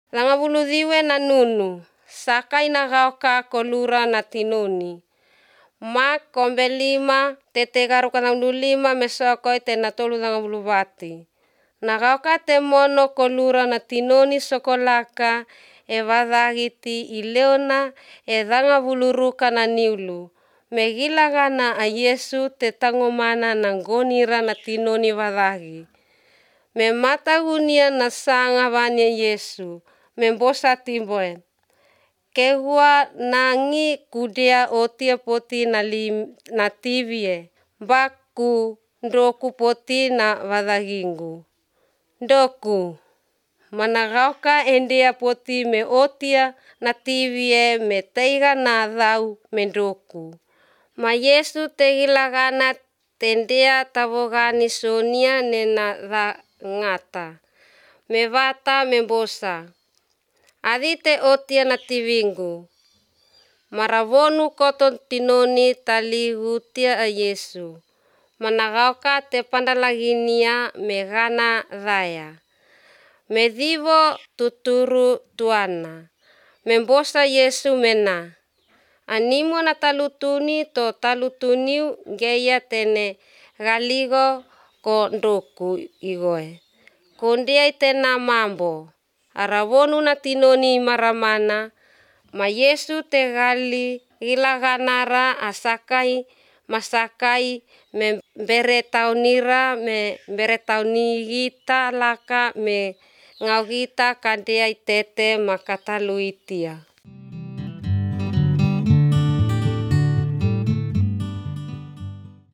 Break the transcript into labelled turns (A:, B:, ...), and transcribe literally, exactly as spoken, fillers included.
A: Langa buludiwe na nunu, sakai na gauka kolura na tinoni. Mak kombe lima, tete garu kana lima mesokoi te na tolu langa bulubati. Na gauka te mono kolura na tinoni sokolaka e vadagiti ileona e danga buluruka na niulu. Megila gana a Yesu te tangomana na gonira na tinoni vadagi. Me mata gunia na sanga vania Yesu. Membosa timboe. Kehua nangi kudea otia poti na, lim, na tivie. Baku ndoku poti na vadagingu. Ndoku. Managauka endea poti me otia na tivie me teiga na dhau mendoku. Ma Yesu tegilagana tendea tabogani sonia nena dha ngata. Me vata membosa. Adite otia na tivingu. Maravonu koton tinoni taligu tia a Yesu. Managauka te pandalaginia me gana dhaya. Medivo tuturu tuana. Membosa Yesu mena. Animo na talutuni to talutuniu geia tene galigo ko ndoku igoe. Kondia itena mambo. Aravonu na tinoni maramana. Ma Yesu te gali ilaganara asakai masakai me bere taunira me bere taunigita laka me ngaugita kadea itete makataluitia.